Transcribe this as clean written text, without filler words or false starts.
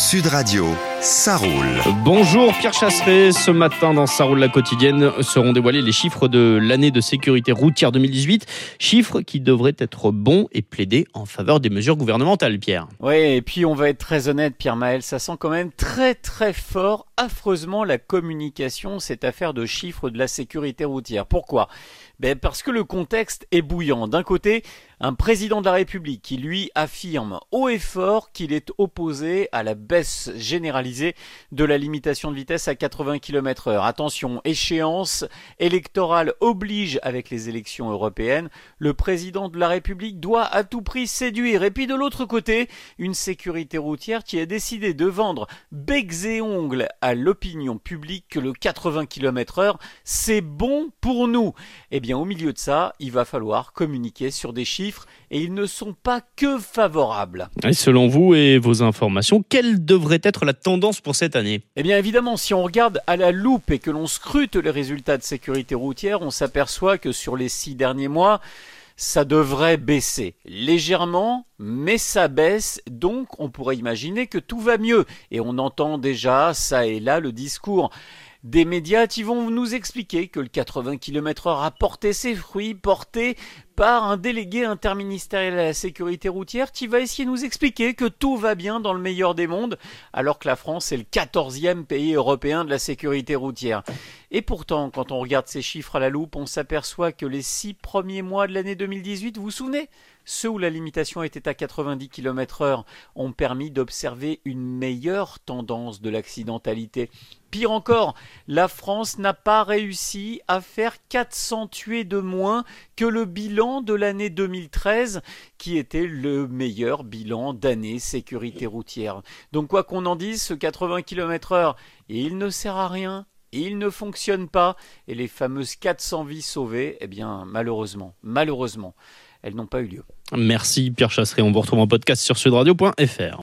Sud Radio, ça roule. Bonjour Pierre Chasseret, ce matin dans Ça roule la quotidienne seront dévoilés les chiffres de l'année de sécurité routière 2018, chiffres qui devraient être bons et plaider en faveur des mesures gouvernementales, Pierre. Oui, et puis on va être très honnête, Pierre-Maël, ça sent quand même très fort, affreusement la communication, cette affaire de chiffres de la sécurité routière. Pourquoi ? Parce que le contexte est bouillant. D'un côté, un président de la République qui lui affirme haut et fort qu'il est opposé à la baisse généralisée de la limitation de vitesse à 80 km/h. Attention, échéance électorale oblige avec les élections européennes. Le président de la République doit à tout prix séduire. Et puis de l'autre côté, une sécurité routière qui a décidé de vendre becs et ongles à l'opinion publique que le 80 km/h, c'est bon pour nous. Eh bien, au milieu de ça, il va falloir communiquer sur des chiffres et ils ne sont pas que favorables. Et selon vous et vos informations, quelle devrait être la tendance pour cette année ? Eh bien, évidemment, si on regarde à la loupe et que l'on scrute les résultats de sécurité routière, on s'aperçoit que sur les 6 derniers mois, ça devrait baisser légèrement, mais ça baisse, donc on pourrait imaginer que tout va mieux. Et on entend déjà ça et là le discours des médias qui vont nous expliquer que le 80 km/h a porté ses fruits, porté par un délégué interministériel à la sécurité routière qui va essayer de nous expliquer que tout va bien dans le meilleur des mondes, alors que la France est le 14e pays européen de la sécurité routière. Et pourtant, quand on regarde ces chiffres à la loupe, on s'aperçoit que les 6 premiers mois de l'année 2018, vous vous souvenez ? Ceux où la limitation était à 90 km/h ont permis d'observer une meilleure tendance de l'accidentalité. Pire encore, la France n'a pas réussi à faire 400 tués de moins que le bilan de l'année 2013, qui était le meilleur bilan d'année sécurité routière. Donc quoi qu'on en dise, ce 80 km/h, il ne sert à rien. Il ne fonctionne pas et les fameuses 400 vies sauvées, eh bien malheureusement, elles n'ont pas eu lieu. Merci Pierre Chasseret, on vous retrouve en podcast sur sudradio.fr.